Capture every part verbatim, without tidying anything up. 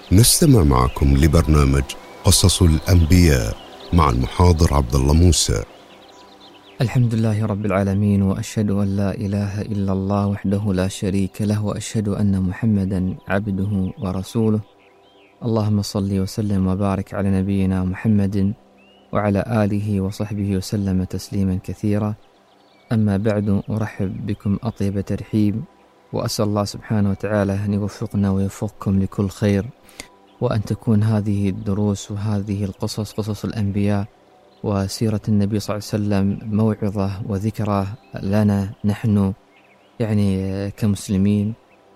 نستمع معكم لبرنامج قصص الأنبياء مع المحاضر عبد الله موسى. الحمد لله رب العالمين، وأشهد أن لا إله إلا الله وحده لا شريك له، وأشهد أن محمدا عبده ورسوله. اللهم صل وسلم وبارك على نبينا محمد وعلى آله وصحبه وسلم تسليما كثيرا. أما بعد، أرحب بكم أطيب ترحيب، وأسأل الله سبحانه وتعالى أن يوفقنا ويوفقكم لكل خير، وأن تكون هذه الدروس وهذه القصص قصص الأنبياء وسيرة النبي صلى الله عليه وسلم موعظة وذكرى لنا نحن يعني كمسلمين،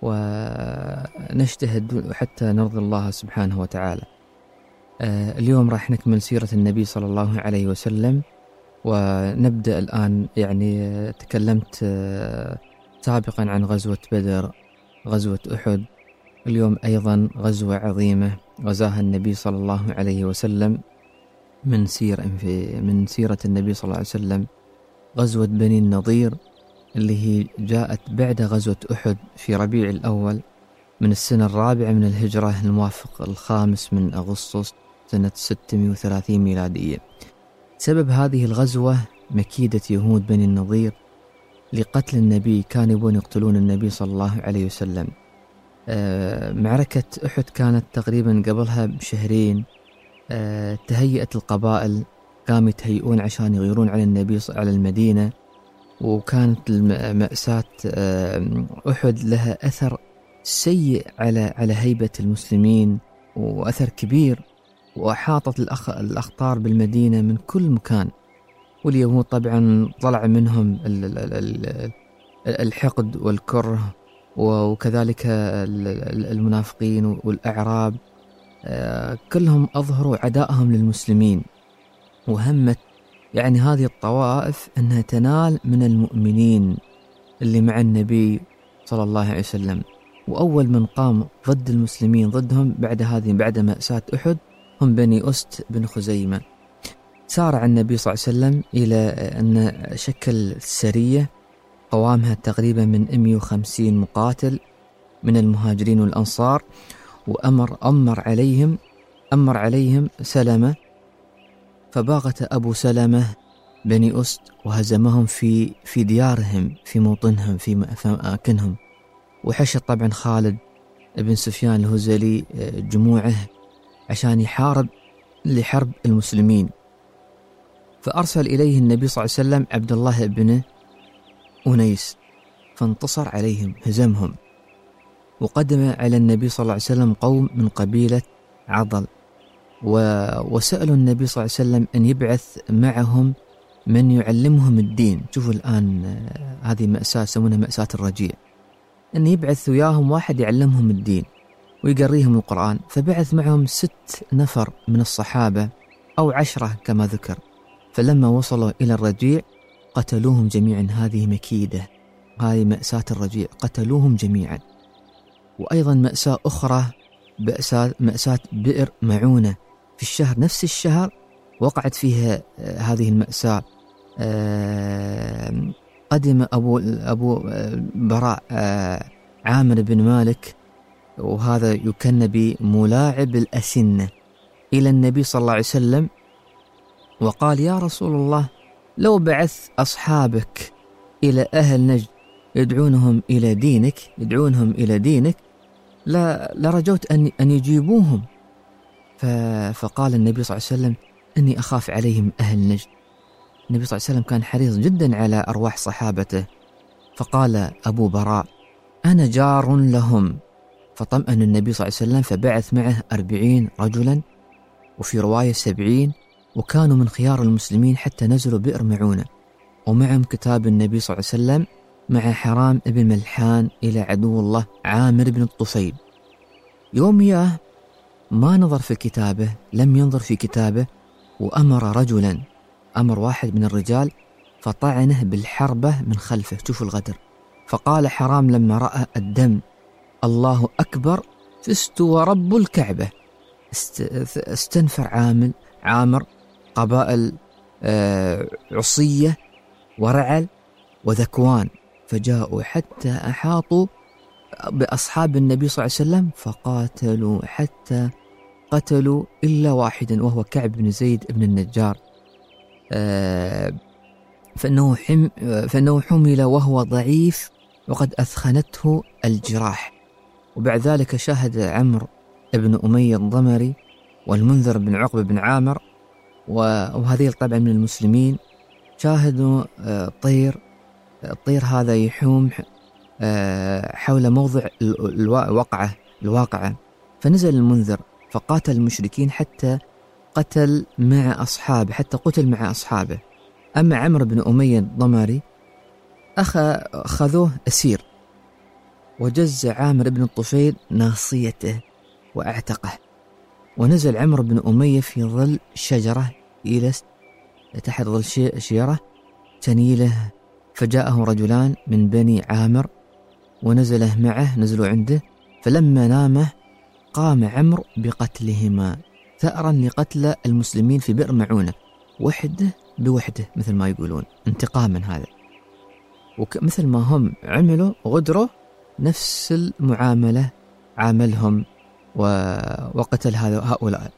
ونجتهد حتى نرضي الله سبحانه وتعالى. اليوم راح نكمل سيرة النبي صلى الله عليه وسلم، ونبدأ الآن. يعني تكلمت سابقا عن غزوة بدر، غزوة أحد. اليوم أيضا غزوة عظيمة غزاها النبي صلى الله عليه وسلم من سير في من سيرة النبي صلى الله عليه وسلم، غزوة بني النضير، اللي هي جاءت بعد غزوة أحد في ربيع الأول من السنة الرابعة من الهجرة، الموافق الخامس من أغسطس سنة ستمائة وثلاثين ميلادية. سبب هذه الغزوة مكيدة يهود بني النضير لقتل النبي، كانوا يبون يقتلون النبي صلى الله عليه وسلم. آه معركة أحد كانت تقريبا قبلها بشهرين. آه تهيئت القبائل، قاموا يتهيئون عشان يغيرون على النبي على المدينة، وكانت مأساة آه أحد لها أثر سيء على على هيبة المسلمين، وأثر كبير، وأحاطت الأخ الأخطار بالمدينة من كل مكان. واليهود طبعا طلع منهم الحقد والكره، وكذلك المنافقين والأعراب، كلهم أظهروا عدائهم للمسلمين، وهمت يعني هذه الطوائف أنها تنال من المؤمنين اللي مع النبي صلى الله عليه وسلم. وأول من قام ضد المسلمين ضدهم بعد هذه بعد مأساة أحد هم بني أست بن خزيمة. سارع النبي صلى الله عليه وسلم إلى أن شكل سرية قوامها تقريبا من مئة وخمسين مقاتل من المهاجرين والأنصار، وأمر أمر عليهم أمر عليهم سلمة، فباغت أبو سلمة بني أست وهزمهم في في ديارهم، في موطنهم، في أماكنهم. وحشد طبعا خالد بن سفيان الهزلي جموعه عشان يحارب لحرب المسلمين. فأرسل إليه النبي صلى الله عليه وسلم عبد الله بن أنيس، فانتصر عليهم، هزمهم. وقدم على النبي صلى الله عليه وسلم قوم من قبيلة عضل، وسألوا النبي صلى الله عليه وسلم أن يبعث معهم من يعلمهم الدين. شوفوا الآن هذه مأساة يسمونها مأساة الرجيع، أن يبعث وياهم واحد يعلمهم الدين ويقريهم القرآن. فبعث معهم ست نفر من الصحابة أو عشرة كما ذكر. فلما وصلوا إلى الرجيع قتلوهم جميعا. هذه مكيدة، هذه مأساة الرجيع، قتلوهم جميعا. وأيضا مأساة أخرى، مأساة بئر معونة، في الشهر نفس الشهر وقعت فيها هذه المأساة. قدم أبو, أبو براء عامر بن مالك، وهذا يكن بملاعب الأسنة، إلى النبي صلى الله عليه وسلم وقال: يا رسول الله، لو بعث أصحابك إلى أهل نجد يدعونهم إلى دينك يدعونهم إلى دينك لا لرجوت أن أن يجيبوهم. فقال النبي صلى الله عليه وسلم: إني أخاف عليهم أهل نجد. النبي صلى الله عليه وسلم كان حريص جدا على أرواح صحابته. فقال أبو براء: أنا جار لهم. فطمأن النبي صلى الله عليه وسلم، فبعث معه أربعين رجلا، وفي رواية سبعين، وكانوا من خيار المسلمين حتى نزلوا بئر معونة، ومعهم كتاب النبي صلى الله عليه وسلم مع حرام ابن ملحان إلى عدو الله عامر بن الطفيل. يوم ياه ما نظر في كتابه، لم ينظر في كتابه، وأمر رجلا، أمر واحد من الرجال فطعنه بالحربة من خلفه. شوفوا الغدر. فقال حرام لما رأى الدم: الله أكبر، فزت ورب الكعبة. استنفر عامل عامر قبائل عصية ورعل وذكوان، فجاءوا حتى أحاطوا بأصحاب النبي صلى الله عليه وسلم فقاتلوا حتى قتلوا إلا واحدا وهو كعب بن زيد بن النجار، فإنه, حم فإنه حمل وهو ضعيف وقد أثخنته الجراح. وبعد ذلك شاهد عمرو بن أمية الضمري والمنذر بن عقبة بن عامر وهذه طبعا من المسلمين، شاهدوا طير الطير هذا يحوم حول موضع الواقعة الواقعة فنزل المنذر فقاتل المشركين حتى قتل مع أصحابه حتى قتل مع أصحابه. أما عمرو بن أمية الضمري أخذوه أسير، وجز عامر بن الطفيل ناصيته وأعتقه، ونزل عمرو بن أمية في ظل شجرة إلى تحت ظل شجرة تنيله، فجاءه رجلان من بني عامر ونزله معه نزلوا عنده، فلما نامه قام عمرو بقتلهما ثأرا لقتل المسلمين في بئر معونة، وحده بوحده مثل ما يقولون، انتقاما هذا. ومثل ما هم عملوا غدروا نفس المعاملة عاملهم وقتل هؤلاء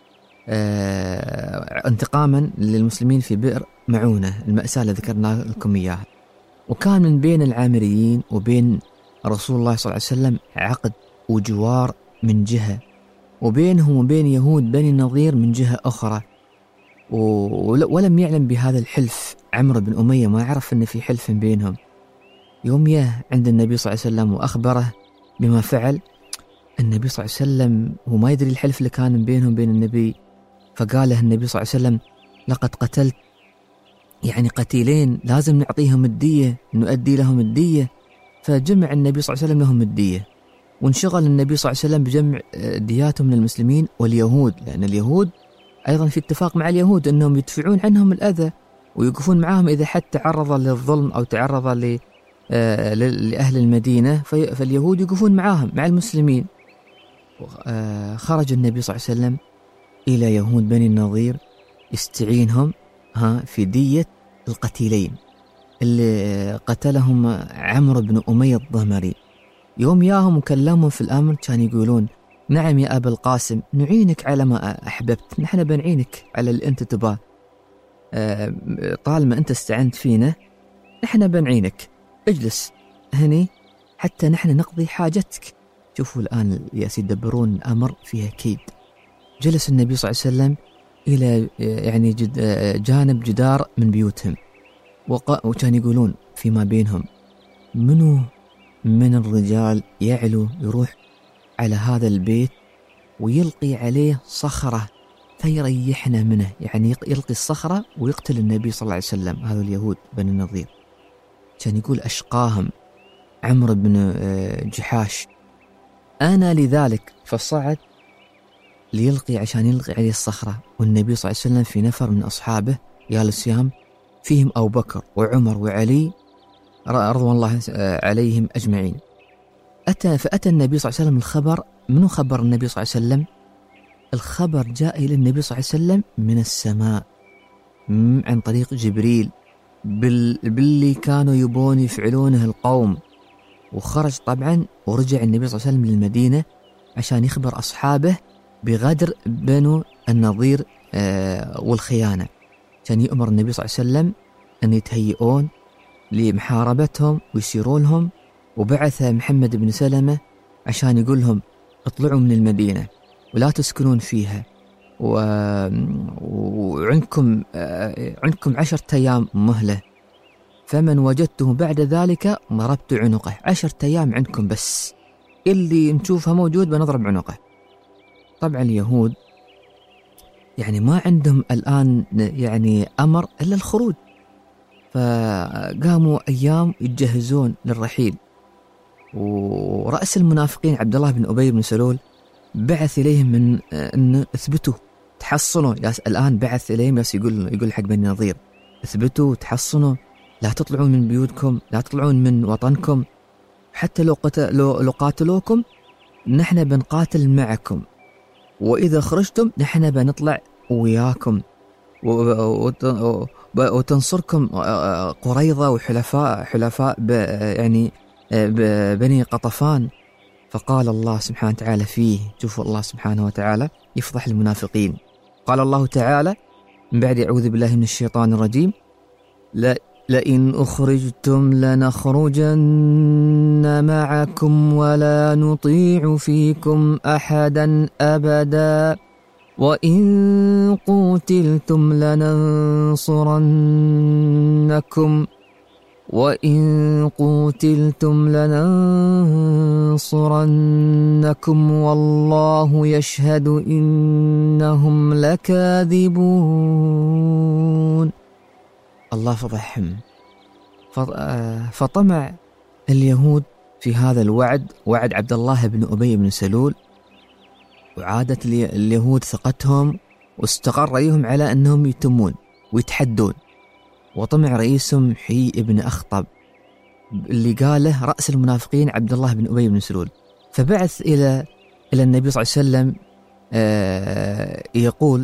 اه انتقاما للمسلمين في بئر معونة، المأساة اللي ذكرنا لكم إياها. وكان من بين العامريين وبين رسول الله صلى الله عليه وسلم عقد وجوار من جهة، وبينهم وبين يهود بني النضير من جهة أخرى، ولم يعلم بهذا الحلف عمرو بن أمية، ما عرف أن في حلف بينهم. يوم ياه عند النبي صلى الله عليه وسلم وأخبره بما فعل، النبي صلى الله عليه وسلم هو ما يدري الحلف اللي كان بينهم بين النبي، فقال له النبي صلى الله عليه وسلم لقد قتلت يعني قتيلين لازم نعطيهم الدية، نؤدي لهم الدية. فجمع النبي صلى الله عليه وسلم لهم الدية، وانشغل النبي صلى الله عليه وسلم بجمع دياتهم من المسلمين واليهود، لأن اليهود أيضا في اتفاق مع اليهود أنهم يدفعون عنهم الأذى ويقفون معهم إذا حد تعرض للظلم أو تعرض لأهل المدينة، فاليهود يقفون معهم مع المسلمين. خرج النبي صلى الله عليه وسلم إلى يهود بني النضير يستعينهم ها في دية القتيلين اللي قتلهم عمرو بن أمية الضمري. يوم ياهم وكلمهم في الأمر كان يقولون نعم يا أبا القاسم نعينك على ما أحببت، نحن بنعينك على اللي أنت تباه، طالما أنت استعنت فينا نحن بنعينك، اجلس هني حتى نحن نقضي حاجتك. شوفوا الآن يا سيدي يدبرون الأمر فيها كيد. جلس النبي صلى الله عليه وسلم إلى يعني جد جانب جدار من بيوتهم، وكان يقولون فيما بينهم منو من الرجال يعلو يروح على هذا البيت ويلقي عليه صخرة فيريحنا منه، يعني يلقي الصخرة ويقتل النبي صلى الله عليه وسلم. هذا اليهود بني النضير كان يقول أشقاهم عمرو بن جحاش أنا لذلك، فصعد ليلقي عشان يلقي عليه الصخرة، والنبي صلى الله عليه وسلم في نفر من أصحابه يا السيام فيهم أبو بكر وعمر وعلي رضوان الله عليهم أجمعين. أتى فأتى النبي صلى الله عليه وسلم الخبر. منو خبر النبي صلى الله عليه وسلم؟ الخبر جاء إلى النبي صلى الله عليه وسلم من السماء عن طريق جبريل بال... باللي كانوا يبون يفعلونه القوم. وخرج طبعا ورجع النبي صلى الله عليه وسلم للمدينة عشان يخبر أصحابه بغدر بنو النضير آه والخيانة، كان يأمر النبي صلى الله عليه وسلم أن يتهيئون لمحاربتهم ويسيرون لهم. وبعث محمد بن سلمة عشان يقول لهم اطلعوا من المدينة ولا تسكنون فيها، و... وعندكم عندكم عشرة أيام مهلة، فمن وجدته بعد ذلك ضربت عنقه. عشرة أيام عندكم بس، اللي نشوفه موجود بنضرب عنقه. طبعا اليهود يعني ما عندهم الآن يعني أمر إلا الخروج، فقاموا أيام يتجهزون للرحيل. ورأس المنافقين عبد الله بن أبي بن سلول بعث إليهم من أن اثبتوا تحصنوا. الآن بعث إليهم ياس يقول يقول حق بني نضير اثبتوا تحصنوا، لا تطلعون من بيوتكم، لا تطلعون من وطنكم، حتى لو قتل لو, لو قاتلوكم نحن بنقاتل معكم، وإذا خرجتم نحن بنطلع وياكم وتنصركم قريظة وحلفاء حلفاء يعني بني قطفان. فقال الله سبحانه وتعالى فيه، شوفوا الله سبحانه وتعالى يفضح المنافقين. قال الله تعالى من بعد أعوذ بالله من الشيطان الرجيم: لئن أخرجتم لنخرجن معكم ولا نطيع فيكم أحدا أبدا وإن قوتلتم لننصرنكم وإن قوتلتم لننصرنكم والله يشهد إنهم لكاذبون. الله فضحهم. فطمع اليهود في هذا الوعد، وعد عبد الله بن أبي بن سلول، وعادت اليهود ثقتهم واستقر رأيهم على أنهم يتمون ويتحدون. وطمع رئيسهم حيي بن أخطب اللي قاله رأس المنافقين عبد الله بن أبي بن سلول، فبعث إلى إلى النبي صلى الله عليه وسلم آه يقول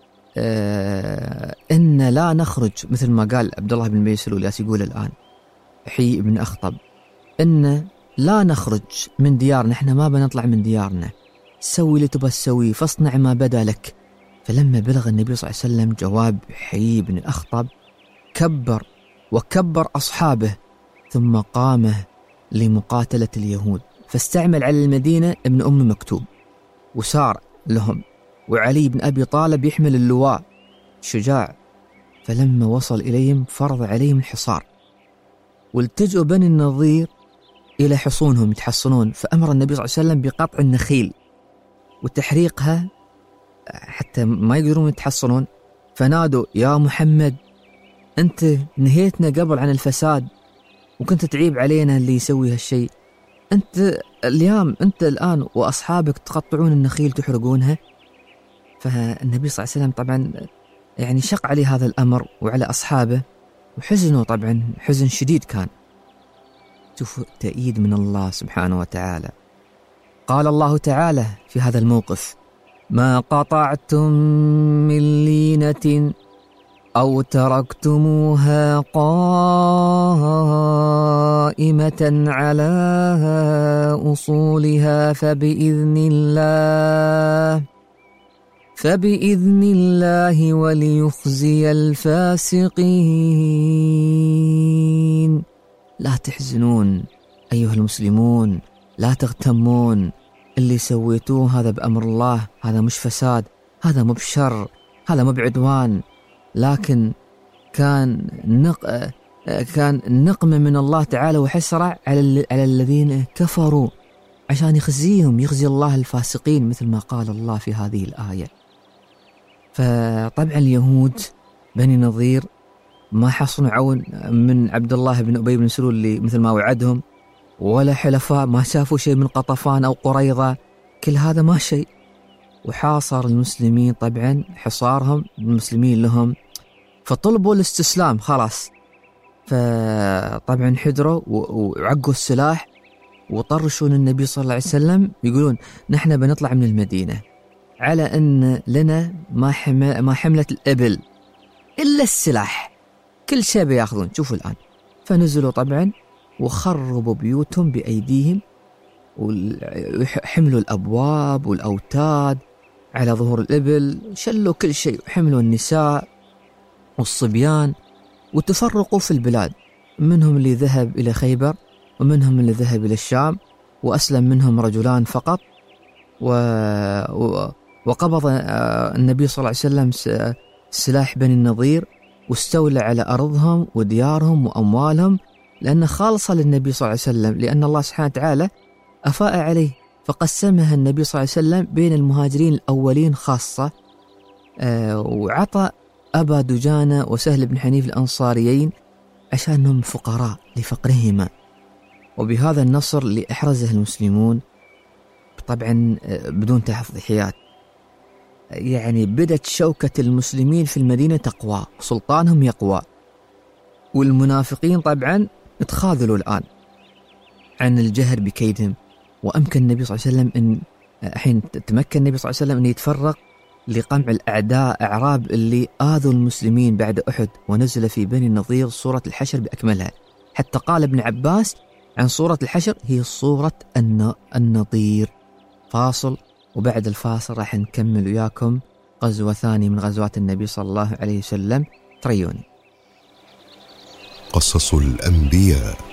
آه إن لا نخرج، مثل ما قال عبد الله بن أبي سلول ياس يقول الآن حيي بن أخطب، إن لا نخرج من ديارنا، إحنا ما بنطلع من ديارنا، سوي اللي تبغى تسويه، فاصنع ما بدا لك. فلما بلغ النبي صلى الله عليه وسلم جواب حيي بن أخطب كبر وكبر أصحابه، ثم قام لمقاتلة اليهود، فاستعمل على المدينة ابن أم مكتوم وسار لهم، وعلي بن أبي طالب يحمل اللواء شجاع. فلما وصل إليهم فرض عليهم الحصار، والتجأوا بني النضير إلى حصونهم يتحصنون، فأمر النبي صلى الله عليه وسلم بقطع النخيل وتحريقها حتى ما يقدرون يتحصنون. فنادوا: يا محمد، أنت نهيتنا قبل عن الفساد وكنت تعيب علينا اللي يسوي هالشيء، أنت اليوم أنت الآن وأصحابك تقطعون النخيل تحرقونها. فالنبي صلى الله عليه وسلم طبعا يعني شق عليه هذا الأمر وعلى أصحابه، وحزنوا طبعا حزن شديد كان. شوفوا تأييد من الله سبحانه وتعالى. قال الله تعالى في هذا الموقف: ما قطعتم من لينة أو تركتموها قائمة على أصولها فبإذن الله فبإذن الله وليخزي الفاسقين. لا تحزنون أيها المسلمون، لا تغتمون، اللي سويتوه هذا بأمر الله، هذا مش فساد، هذا مو بشر، هذا مو بعدوان، لكن كان نق... كان نقمة من الله تعالى وحسرة على على الذين كفروا عشان يخزيهم، يخزي الله الفاسقين مثل ما قال الله في هذه الآية. فطبعا اليهود بني نظير ما حصلوا عون من عبد الله بن أبي بن سلول اللي مثل ما وعدهم، ولا حلفاء، ما شافوا شيء من قطفان أو قريظة، كل هذا ما شيء. وحاصر المسلمين طبعا حصارهم المسلمين لهم، فطلبوا الاستسلام خلاص. فطبعا حذروا وعقوا السلاح وطرشوا النبي صلى الله عليه وسلم، يقولون نحن بنطلع من المدينة على أن لنا ما حمل ما حملت الإبل إلا السلاح، كل شيء بياخذون. شوفوا الآن. فنزلوا طبعا وخربوا بيوتهم بأيديهم، وحملوا الأبواب والأوتاد على ظهور الإبل، شلوا كل شيء، وحملوا النساء والصبيان، وتفرقوا في البلاد، منهم اللي ذهب إلى خيبر ومنهم اللي ذهب إلى الشام، وأسلم منهم رجلان فقط. و... و... وقبض النبي صلى الله عليه وسلم سلاح بني النضير، واستولى على أرضهم وديارهم وأموالهم، لأن خالصة للنبي صلى الله عليه وسلم، لأن الله سبحانه وتعالى أفاء عليه فقسمها النبي صلى الله عليه وسلم بين المهاجرين الأولين خاصة، آه وعطى أبا دجانة وسهل بن حنيف الأنصاريين عشانهم فقراء لفقرهما. وبهذا النصر اللي أحرزه المسلمون طبعا بدون تضحيات، يعني بدت شوكة المسلمين في المدينة تقوى، سلطانهم يقوى، والمنافقين طبعا تخاذلوا الآن عن الجهر بكيدهم. وأمكن النبي صلى الله عليه وسلم أن حين تمكن النبي صلى الله عليه وسلم أن يتفرق لقمع الأعداء أعراب اللي آذوا المسلمين بعد أحد، ونزل في بني النضير سورة الحشر بأكملها، حتى قال ابن عباس عن صورة الحشر هي صورة النضير. فاصل، وبعد الفاصل راح نكمل وياكم غزوة ثانية من غزوات النبي صلى الله عليه وسلم. تريوني. قصص الأنبياء.